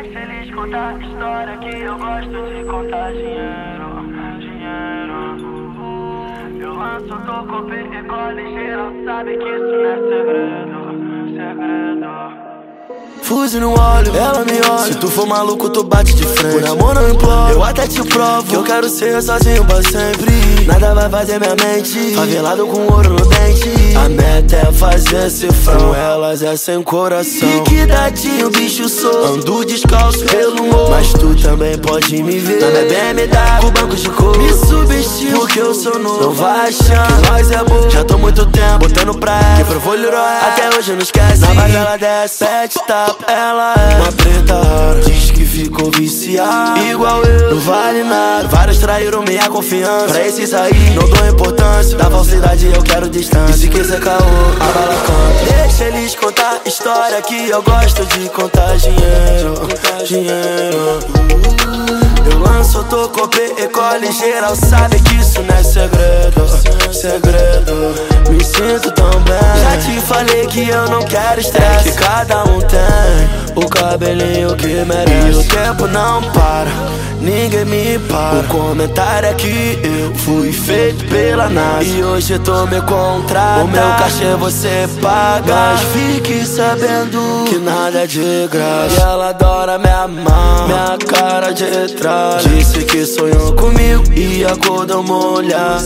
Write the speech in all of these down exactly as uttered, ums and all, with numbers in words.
Deixa eles contar a história que eu gosto de contar dinheiro, dinheiro. Eu lanço, toco, recolhe, geral sabe que isso não é segredo, segredo. Fuse no olho, ela me olha. Se tu for maluco, tu bate de frente. Por amor não imploro, eu até te provo que eu quero ser sozinho pra sempre. Nada vai fazer minha mente favelado com ouro no dente. A meta é fazer cifrão, elas é sem coração. Liquidadinho, bicho sou. Ando descalço pelo morro, mas tu também pode me ver na minha B M W com banco de couro. Me subestima porque eu sou novo. Não vai achar que nós é bom. Já tô muito tempo botando pra ela, que provou Leroy. Até hoje não esquece. Na base ela desce sete tapas. Ela é uma preta rara, diz que ficou viciada igual eu, não vale nada. Vários traíram minha confiança, pra esses aí não dou importância. Da falsidade eu quero distância, e se quiser caô, a bala canta. Deixa eles contar história que eu gosto de contar dinheiro, dinheiro. Eu lanço, toco, recolhe, geral sabe que isso não é segredo, segredo. Me sinto tão bem, já te falei que eu não quero estresse, que cada um tem o cabelinho que merece. E o tempo não para, ninguém me para. O comentário é que eu fui feito pela NASA e hoje eu tô me contratando. O meu cachê você paga, mas fique sabendo que nada é de graça. E ela adora me amar, minha cara de trás. Disse que sonhou comigo e acordou molhada,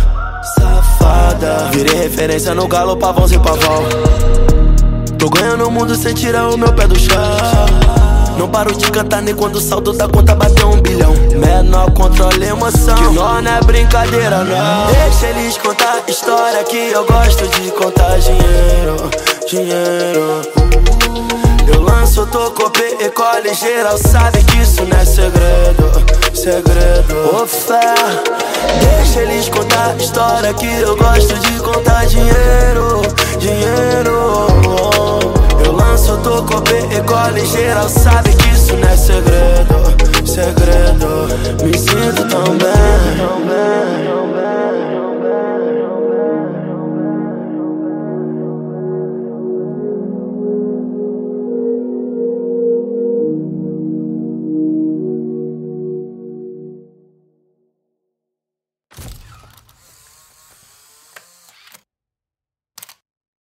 safada. Virei referência no galo, pavão sem pavão. Tô ganhando o mundo sem tirar o meu pé do chão. Não paro de cantar nem quando o saldo da conta bateu um bilhão. Menor controle emoção, que nós não é brincadeira não. Deixa eles contar história que eu gosto de contar dinheiro, dinheiro. Eu lanço, toco, recolhe, geral sabe que isso não é segredo, segredo. Ô fé, deixa eles contar história que eu gosto de contar dinheiro.